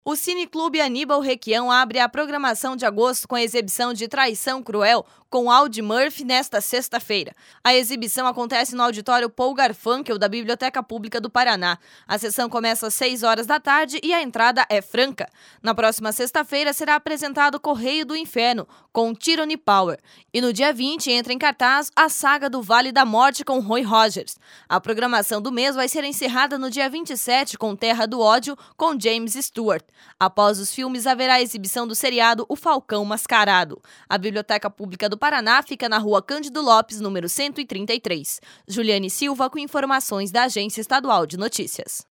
O Cineclube Aníbal Requião abre a programação de agosto com a exibição de Traição Cruel, com Audie Murphy, nesta sexta-feira. A exibição acontece no auditório Paul Garfunkel, da Biblioteca Pública do Paraná. A sessão começa às 6 horas da tarde e a entrada é franca. Na próxima sexta-feira será apresentado Correio do Inferno, com Tyranny Power. E no dia 20 entra em cartaz a Saga do Vale da Morte, com Roy Rogers. A programação do mês vai ser encerrada no dia 27 com Terra do Ódio, com James Stewart. Após os filmes, haverá a exibição do seriado O Falcão Mascarado. A Biblioteca Pública do Paraná fica na Rua Cândido Lopes, número 133. Juliane Silva, com informações da Agência Estadual de Notícias.